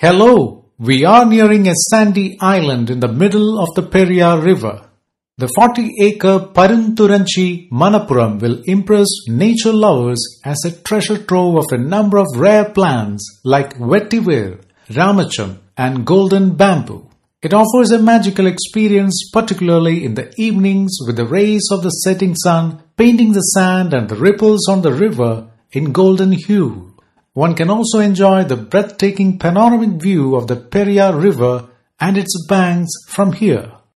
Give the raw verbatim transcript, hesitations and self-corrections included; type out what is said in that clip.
Hello, we are nearing a sandy island in the middle of the Periyar River. The forty-acre Parunturanchi Manappuram will impress nature lovers as a treasure trove of a number of rare plants like vetiver, ramacham and golden bamboo. It offers a magical experience, particularly in the evenings with the rays of the setting sun painting the sand and the ripples on the river in golden hue. One can also enjoy the breathtaking panoramic view of the Periyar River and its banks from here.